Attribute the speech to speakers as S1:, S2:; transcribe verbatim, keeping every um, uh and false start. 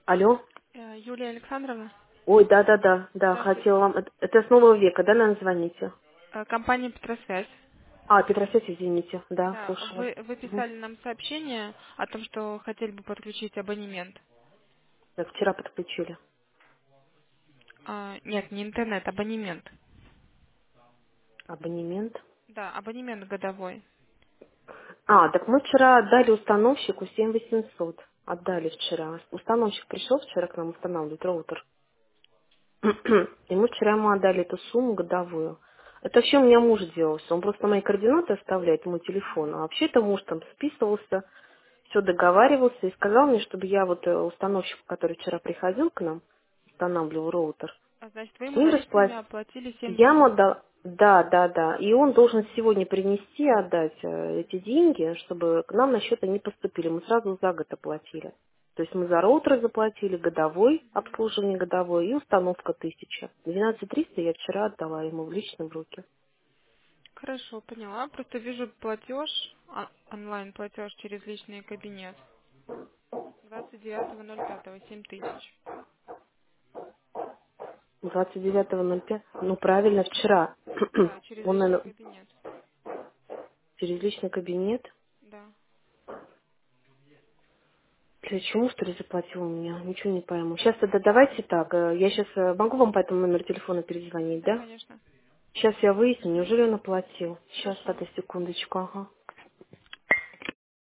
S1: Алло.
S2: Э, Юлия Александровна,
S1: Ой, да-да-да, да,
S2: здравствуйте.
S1: хотела вам... Это это с нового века, да, наверное, звоните?
S2: Э, Компания Петросвязь.
S1: А, Петросвязь, извините. Да,
S2: Да,
S1: слушаю вас.
S2: вы, вы
S1: Мгм.
S2: писали нам сообщение о том, что хотели бы подключить абонемент.
S1: Так, вчера подключили.
S2: А, нет, не интернет, абонемент.
S1: Абонемент.
S2: Да, абонемент годовой.
S1: А, так мы вчера отдали установщику семь восемьсот. Отдали вчера. Установщик пришел вчера к нам устанавливать роутер. И мы вчера ему отдали эту сумму годовую. Это вообще у меня муж делался. Он просто мои координаты оставляет, мой телефон. А вообще это муж там списывался, все договаривался и сказал мне, чтобы я вот э, установщику, который вчера приходил к нам, устанавливал роутер,
S2: А значит, вы
S1: с
S2: ему
S1: ним
S2: наличными
S1: расплатить.
S2: оплатили семь
S1: Я ему
S2: восемьсот.
S1: отдал, да, да, да. И он должен сегодня принести и отдать э, эти деньги, чтобы к нам на счет они поступили. Мы сразу за год оплатили. То есть мы за роутер заплатили годовой, обслуживание годовое и установка тысяча. Двенадцать триста я вчера отдала ему в личные руки.
S2: Хорошо, поняла. Просто вижу платеж, а- онлайн-платеж через личный кабинет. двадцать девятого ноль пятого, семь тысяч.
S1: двадцать девятого ноль пятого, ну правильно, вчера.
S2: Да, через
S1: Он,
S2: личный
S1: наверное,
S2: кабинет.
S1: через личный кабинет.
S2: Да.
S1: Для чему, что ли, заплатил у меня? Ничего не пойму. Сейчас тогда давайте так. э, Я сейчас могу вам по этому номеру телефона перезвонить,
S2: Да,
S1: да?
S2: конечно.
S1: Сейчас я выясню, неужели он оплатил. Сейчас,
S2: Хорошо.
S1: тогда, секундочку, ага.